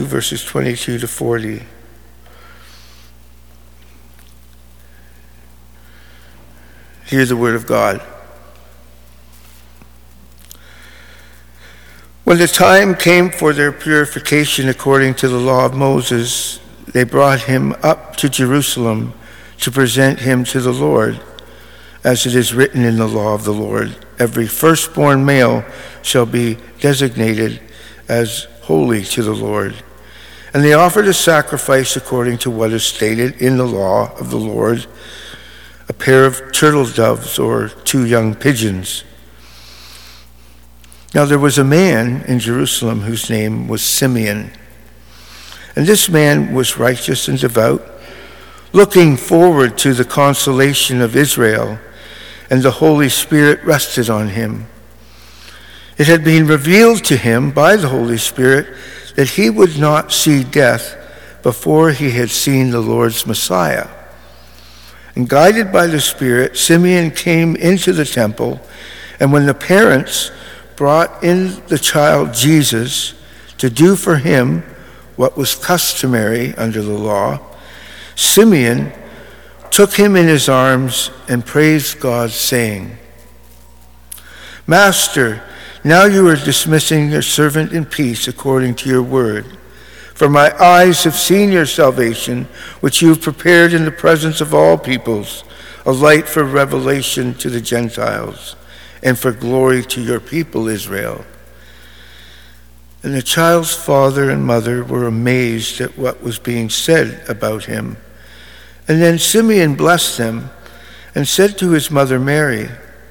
2, verses 22 to 40. Hear the word of God. When the time came for their purification according to the law of Moses, they brought him up to Jerusalem to present him to the Lord. As it is written in the law of the Lord, every firstborn male shall be designated as holy to the Lord. And they offered a sacrifice according to what is stated in the law of the Lord, a pair of turtle doves or 2 young pigeons. Now there was a man in Jerusalem whose name was Simeon. And this man was righteous and devout, looking forward to the consolation of Israel, and the Holy Spirit rested on him. It had been revealed to him by the Holy Spirit that he would not see death before he had seen the Lord's Messiah. And guided by the Spirit, Simeon came into the temple, and when the parents brought in the child Jesus to do for him what was customary under the law, Simeon took him in his arms and praised God, saying, "Master, now you are dismissing your servant in peace according to your word. For my eyes have seen your salvation, which you have prepared in the presence of all peoples, a light for revelation to the Gentiles, and for glory to your people Israel." And the child's father and mother were amazed at what was being said about him. And then Simeon blessed them and said to his mother Mary,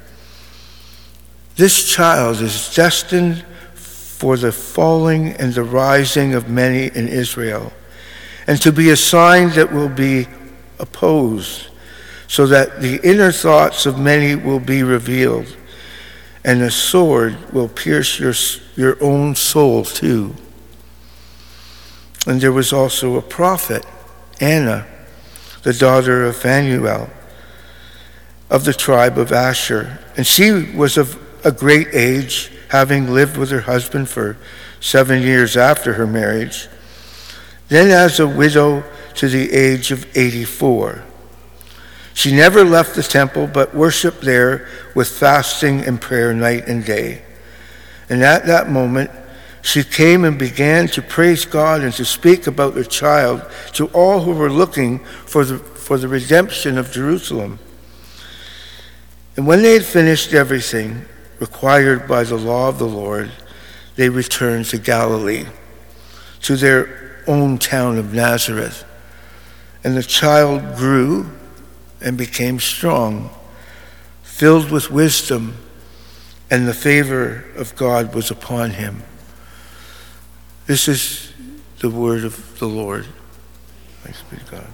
"This child is destined for the falling and the rising of many in Israel, and to be a sign that will be opposed, so that the inner thoughts of many will be revealed, and a sword will pierce your own soul too." And there was also a prophet, Anna, the daughter of Phanuel, of the tribe of Asher. And she was of a great age, having lived with her husband for 7 years after her marriage, then as a widow to the age of 84. She never left the temple, but worshiped there with fasting and prayer night and day. And at that moment, she came and began to praise God and to speak about the child to all who were looking for the redemption of Jerusalem. And when they had finished everything required by the law of the Lord, they returned to Galilee, to their own town of Nazareth. And the child grew and became strong, filled with wisdom, and the favor of God was upon him. This is the word of the Lord. Thanks be to God.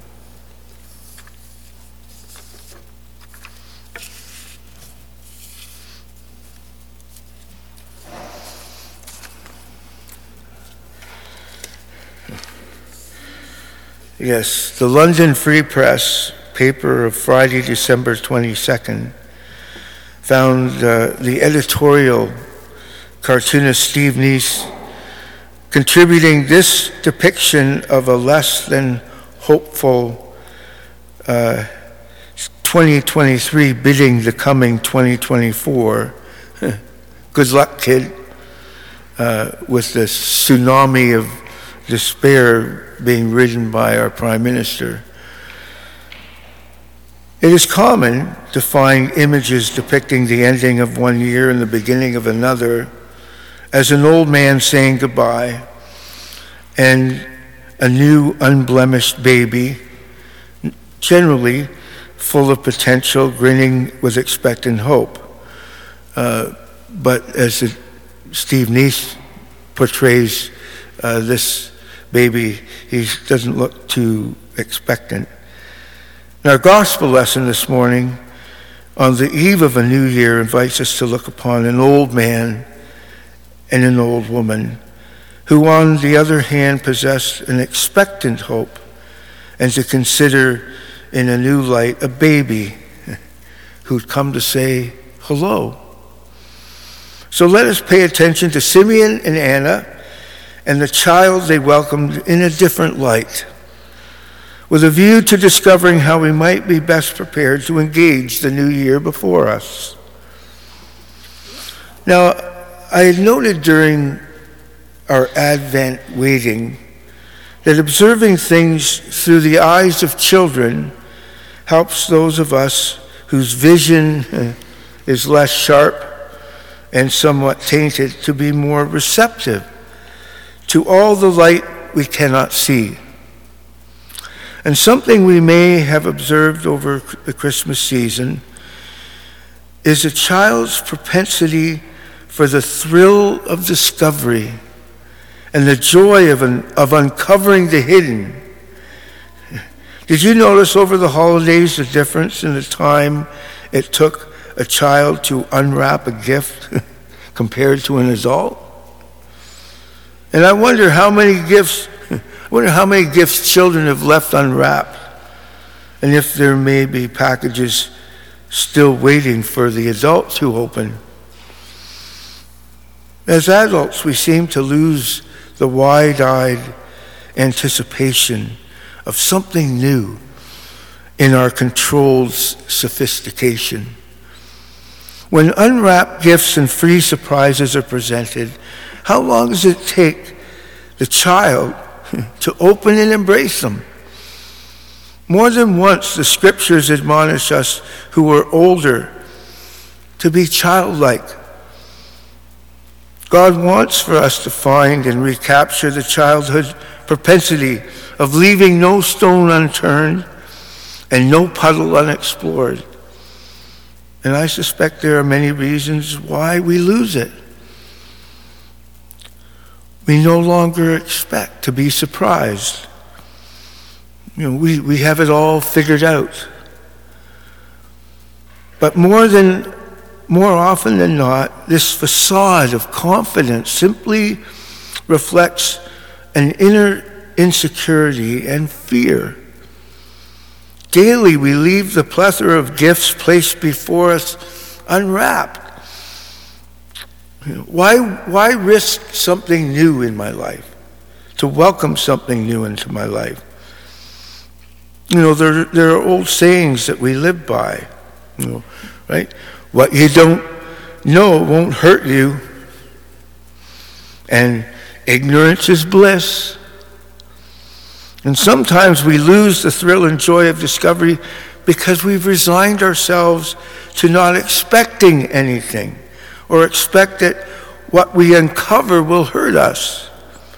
Yes, the London Free Press paper of Friday, December 22nd, found the editorial cartoonist Steve Neese contributing this depiction of a less than hopeful 2023 bidding the coming 2024. Good luck, kid, with this tsunami of despair being ridden by our Prime Minister. It is common to find images depicting the ending of one year and the beginning of another, as an old man saying goodbye and a new unblemished baby, generally full of potential, grinning with expectant hope. But as Steve Neese portrays this baby, he doesn't look too expectant. Our gospel lesson this morning, on the eve of a new year, invites us to look upon an old man and an old woman who, on the other hand, possessed an expectant hope, and to consider in a new light a baby who'd come to say hello. So let us pay attention to Simeon and Anna and the child they welcomed in a different light, with a view to discovering how we might be best prepared to engage the new year before us. Now, I had noted during our Advent waiting that observing things through the eyes of children helps those of us whose vision is less sharp and somewhat tainted to be more receptive to all the light we cannot see. And something we may have observed over the Christmas season is a child's propensity for the thrill of discovery and the joy of uncovering the hidden. Did you notice over the holidays the difference in the time it took a child to unwrap a gift compared to an adult? And I wonder how many gifts children have left unwrapped, and if there may be packages still waiting for the adult to open. As adults, we seem to lose the wide-eyed anticipation of something new in our controlled sophistication. When unwrapped gifts and free surprises are presented, how long does it take the child to open and embrace them? More than once, the scriptures admonish us who are older to be childlike. God wants for us to find and recapture the childhood propensity of leaving no stone unturned and no puddle unexplored. And I suspect there are many reasons why we lose it. We no longer expect to be surprised. We have it all figured out. But more often than not, this facade of confidence simply reflects an inner insecurity and fear. Daily, we leave the plethora of gifts placed before us unwrapped. Why risk something new in my life? To welcome something new into my life? There are old sayings that we live by, right? What you don't know won't hurt you, and ignorance is bliss. And sometimes we lose the thrill and joy of discovery because we've resigned ourselves to not expecting anything, or expect that what we uncover will hurt us.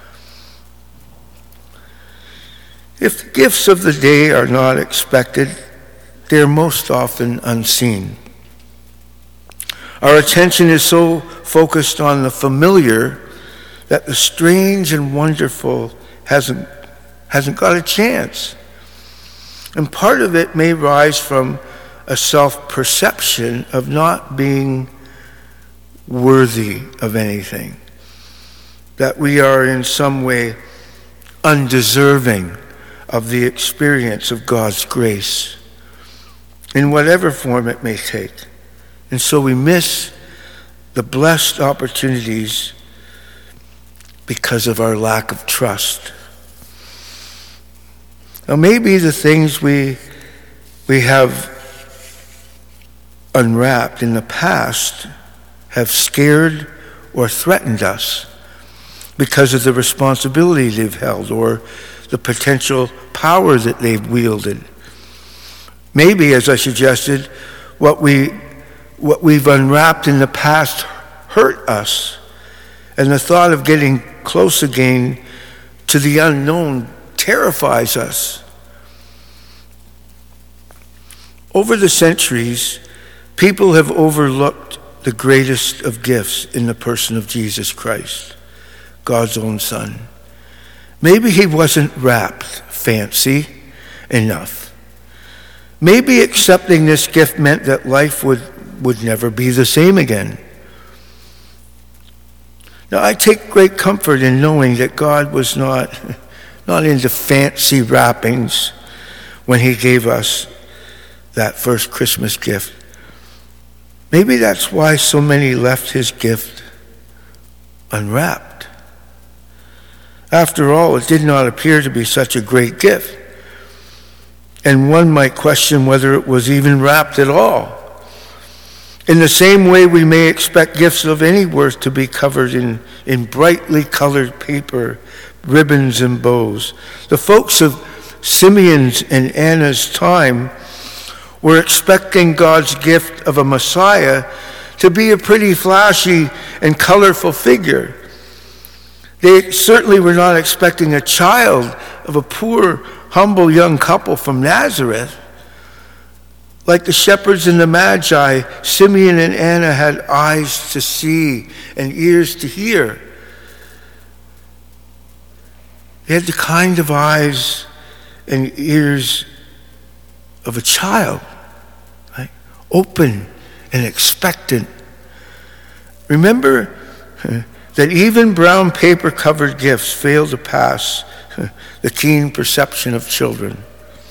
If the gifts of the day are not expected, they're most often unseen. Our attention is so focused on the familiar that the strange and wonderful hasn't got a chance. And part of it may rise from a self-perception of not being worthy of anything, that we are in some way undeserving of the experience of God's grace, in whatever form it may take. And so we miss the blessed opportunities because of our lack of trust. Now, maybe the things we have unwrapped in the past have scared or threatened us because of the responsibility they've held or the potential power that they've wielded. Maybe, as I suggested, what we've unwrapped in the past hurt us, and the thought of getting close again to the unknown terrifies us. Over the centuries, people have overlooked the greatest of gifts in the person of Jesus Christ, God's own Son. Maybe he wasn't wrapped fancy enough. Maybe accepting this gift meant that life would never be the same again. Now, I take great comfort in knowing that God was not into fancy wrappings when he gave us that first Christmas gift. Maybe that's why so many left his gift unwrapped. After all, it did not appear to be such a great gift, and one might question whether it was even wrapped at all. In the same way, we may expect gifts of any worth to be covered in brightly colored paper, ribbons and bows. The folks of Simeon's and Anna's time were expecting God's gift of a Messiah to be a pretty flashy and colorful figure. They certainly were not expecting a child of a poor, humble young couple from Nazareth. Like the shepherds and the Magi, Simeon and Anna had eyes to see and ears to hear. They had the kind of eyes and ears of a child, right? Open and expectant. Remember that even brown paper-covered gifts fail to pass the keen perception of children.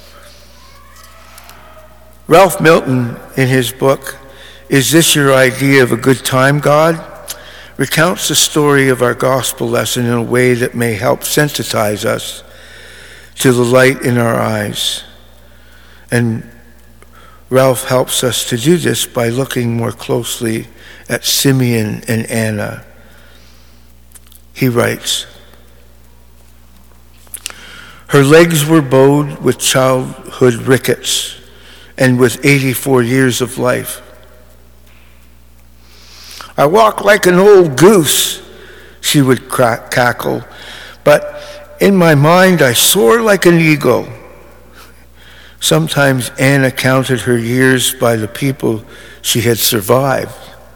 Ralph Milton, in his book, Is This Your Idea of a Good Time, God?, recounts the story of our gospel lesson in a way that may help sensitize us to the light in our eyes. And Ralph helps us to do this by looking more closely at Simeon and Anna. He writes, "Her legs were bowed with childhood rickets and with 84 years of life. I walk like an old goose," she would cackle, "but in my mind I soar like an eagle." Sometimes Anna counted her years by the people she had survived.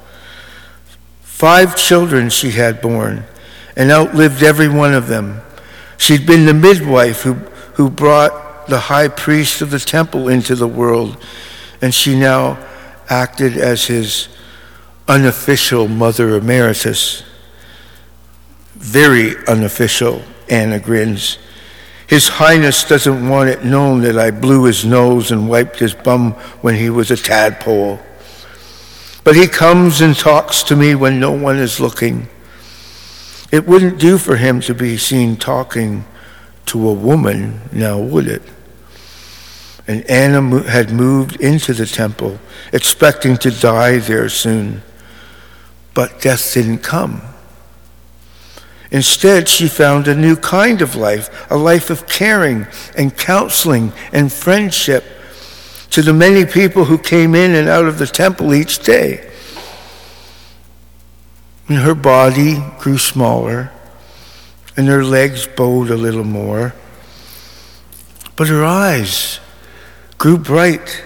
5 children she had borne and outlived every one of them. She'd been the midwife who brought the high priest of the temple into the world, and she now acted as his unofficial mother emeritus. "Very unofficial," Anna grins. "His Highness doesn't want it known that I blew his nose and wiped his bum when he was a tadpole. But he comes and talks to me when no one is looking. It wouldn't do for him to be seen talking to a woman, now would it?" And Anna had moved into the temple, expecting to die there soon. But death didn't come. Instead, she found a new kind of life, a life of caring and counseling and friendship to the many people who came in and out of the temple each day. And her body grew smaller, and her legs bowed a little more, but her eyes grew bright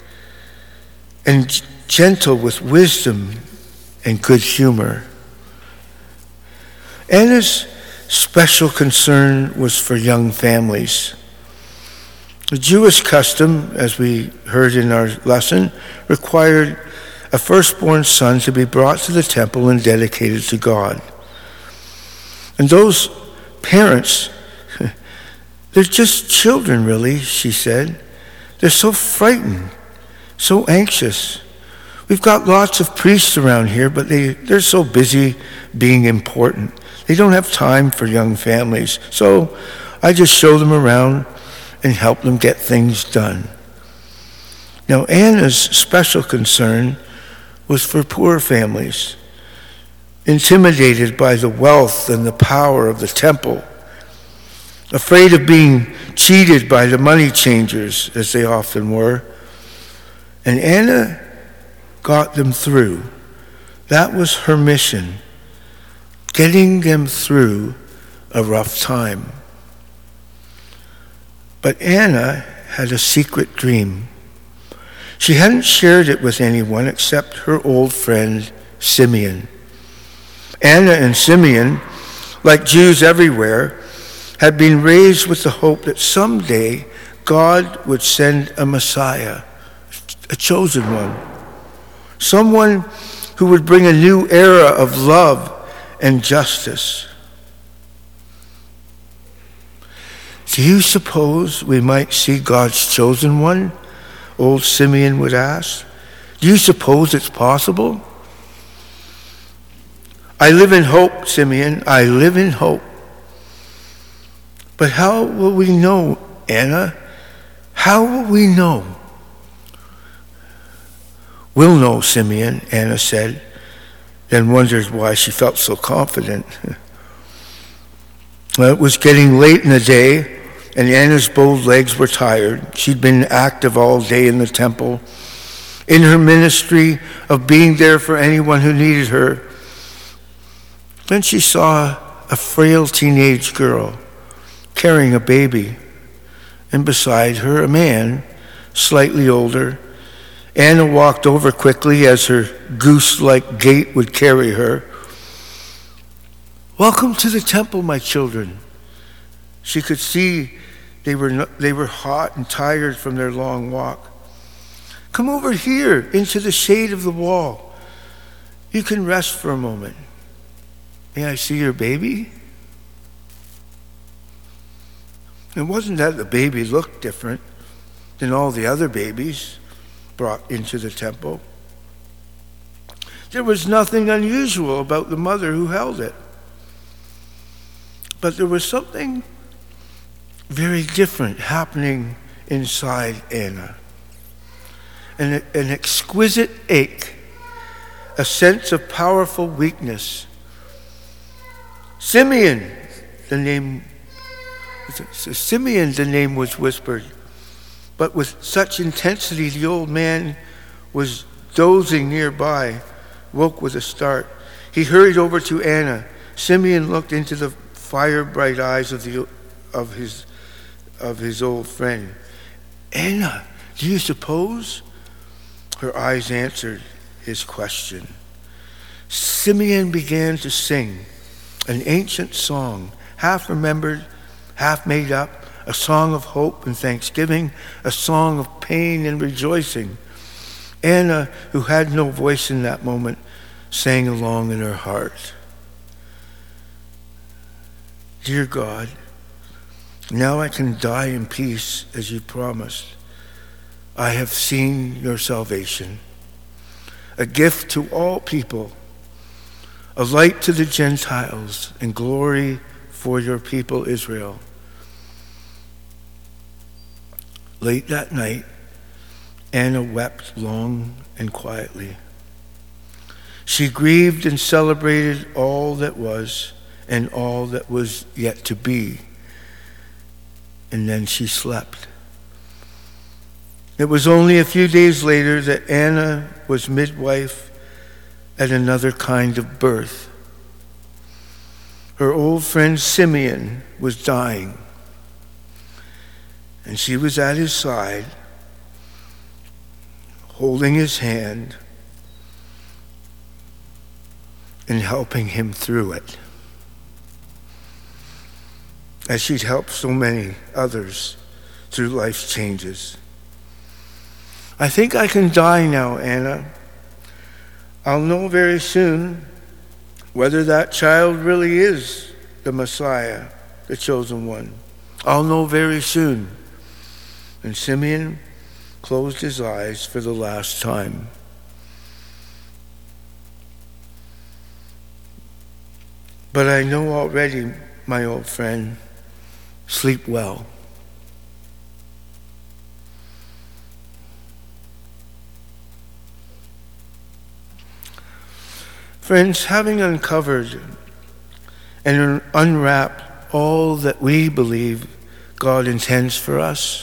and gentle with wisdom and good humor. Anna's special concern was for young families. The Jewish custom, as we heard in our lesson, required a firstborn son to be brought to the temple and dedicated to God. And those parents, they're just children, really, she said. They're so frightened, so anxious. We've got lots of priests around here, but they're so busy being important. They don't have time for young families. So I just show them around and help them get things done. Now, Anna's special concern was for poor families, intimidated by the wealth and the power of the temple, afraid of being cheated by the money changers, as they often were. And Anna got them through. That was her mission, getting them through a rough time. But Anna had a secret dream. She hadn't shared it with anyone except her old friend Simeon. Anna and Simeon, like Jews everywhere, had been raised with the hope that someday God would send a Messiah, a chosen one, someone who would bring a new era of love and justice. "Do you suppose we might see God's chosen one?" old Simeon would ask. "Do you suppose it's possible?" "I live in hope, Simeon. I live in hope." But how will we know, Anna? How will we know? We'll know, Simeon, Anna said, then wondered why she felt so confident. Well, it was getting late in the day, and Anna's bold legs were tired. She'd been active all day in the temple, in her ministry of being there for anyone who needed her. Then she saw a frail teenage girl carrying a baby, and beside her a man, slightly older. Anna walked over quickly as her goose-like gait would carry her. "Welcome to the temple, my children." She could see they were hot and tired from their long walk. "Come over here into the shade of the wall. You can rest for a moment. May I see your baby?" It wasn't that the baby looked different than all the other babies brought into the temple. There was nothing unusual about the mother who held it. But there was something very different happening inside Anna. An exquisite ache, a sense of powerful weakness. Simeon, the name was whispered, but with such intensity the old man was dozing nearby, woke with a start. He hurried over to Anna. Simeon looked into the fire-bright eyes of his old friend. "Anna, do you suppose?" Her eyes answered his question. Simeon began to sing an ancient song, half remembered, half made up, a song of hope and thanksgiving, a song of pain and rejoicing. Anna, who had no voice in that moment, sang along in her heart. "Dear God, now I can die in peace as you promised. I have seen your salvation, a gift to all people, a light to the Gentiles, and glory for your people Israel." Late that night, Anna wept long and quietly. She grieved and celebrated all that was and all that was yet to be. And then she slept. It was only a few days later that Anna was midwife at another kind of birth. Her old friend Simeon was dying, and she was at his side, holding his hand and helping him through it, as she'd helped so many others through life's changes. "I think I can die now, Anna. I'll know very soon whether that child really is the Messiah, the chosen one. I'll know very soon." And Simeon closed his eyes for the last time. "But I know already, my old friend. Sleep well." Friends, having uncovered and unwrapped all that we believe God intends for us,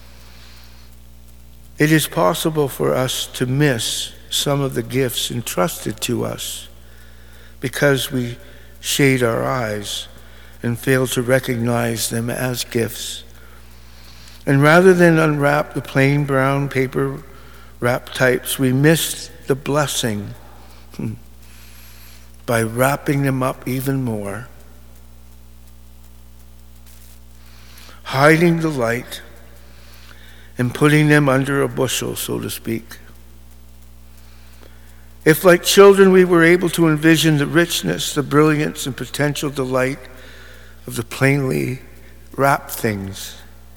it is possible for us to miss some of the gifts entrusted to us because we shade our eyes and fail to recognize them as gifts. And rather than unwrap the plain brown paper wrap types, we miss the blessing by wrapping them up even more, hiding the light and putting them under a bushel, so to speak. If, like children, we were able to envision the richness, the brilliance, and potential delight of the plainly wrapped things,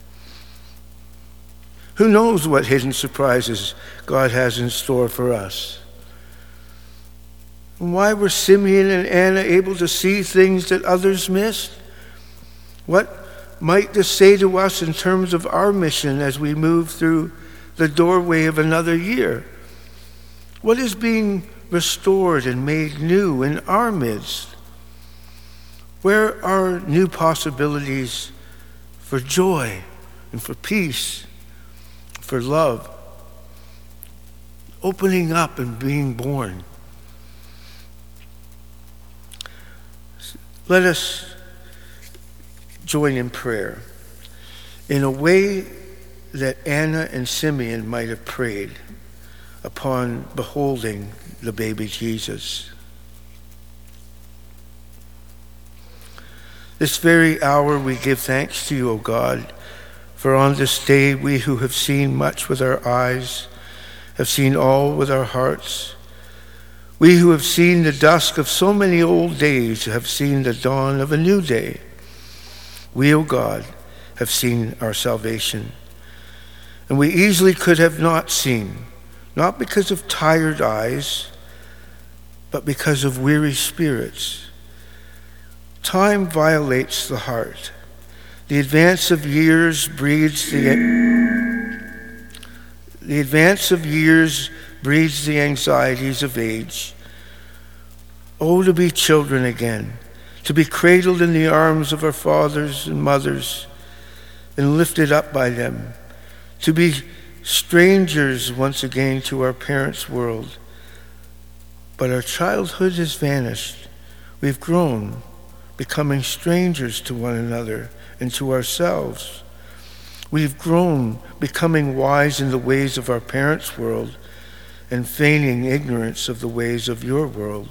who knows what hidden surprises God has in store for us? And why were Simeon and Anna able to see things that others missed? What might this say to us in terms of our mission as we move through the doorway of another year? What is being restored and made new in our midst? Where are new possibilities for joy and for peace, for love, opening up and being born? Let us join in prayer in a way that Anna and Simeon might have prayed upon beholding the baby Jesus. This very hour we give thanks to you, O God, for on this day we who have seen much with our eyes have seen all with our hearts. We who have seen the dusk of so many old days have seen the dawn of a new day. We, O God, have seen our salvation. And we easily could have not seen, not because of tired eyes, but because of weary spirits. Time violates the heart. The advance of years breeds the anxieties of age. Oh, to be children again, to be cradled in the arms of our fathers and mothers and lifted up by them, to be strangers once again to our parents' world. But our childhood has vanished. We've grown, becoming strangers to one another and to ourselves. We've grown, becoming wise in the ways of our parents' world and feigning ignorance of the ways of your world.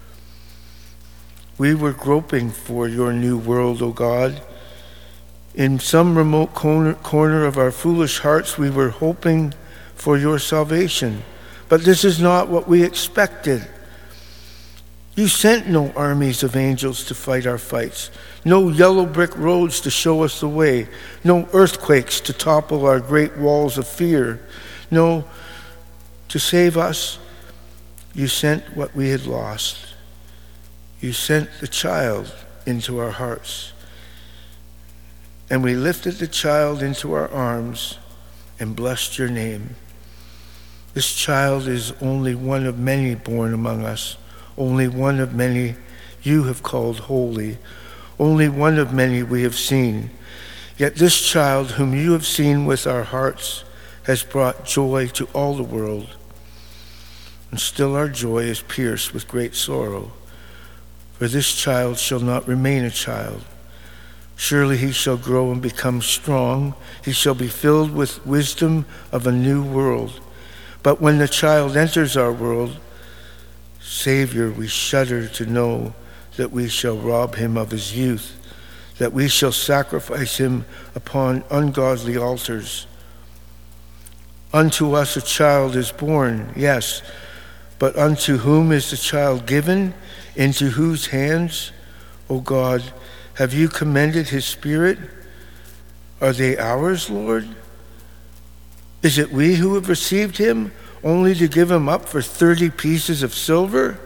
We were groping for your new world, O God. In some remote corner of our foolish hearts, we were hoping for your salvation. But this is not what we expected. You sent no armies of angels to fight our fights, no yellow brick roads to show us the way, no earthquakes to topple our great walls of fear. No, to save us, you sent what we had lost. You sent the child into our hearts. And we lifted the child into our arms and blessed your name. This child is only one of many born among us, only one of many you have called holy, only one of many we have seen. Yet this child whom you have seen with our hearts has brought joy to all the world. And still our joy is pierced with great sorrow. For this child shall not remain a child. Surely he shall grow and become strong. He shall be filled with wisdom of a new world. But when the child enters our world, Savior, we shudder to know that we shall rob him of his youth, that we shall sacrifice him upon ungodly altars. Unto us a child is born, yes, but unto whom is the child given? Into whose hands, O God, have you commended his spirit? Are they ours, Lord? Is it we who have received him, only to give him up for 30 pieces of silver?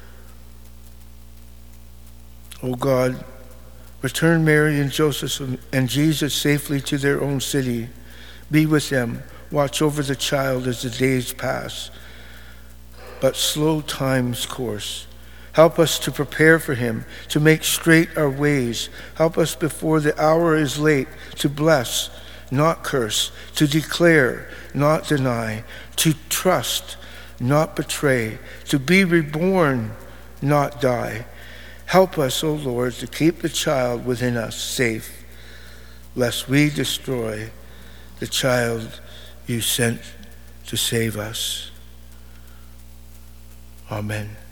O God, return Mary and Joseph and Jesus safely to their own city. Be with them. Watch over the child as the days pass. But slow time's course. Help us to prepare for him, to make straight our ways. Help us before the hour is late to bless, not curse, to declare, not deny, to trust, not betray, to be reborn, not die. Help us, O Lord, to keep the child within us safe, lest we destroy the child you sent to save us. Amen.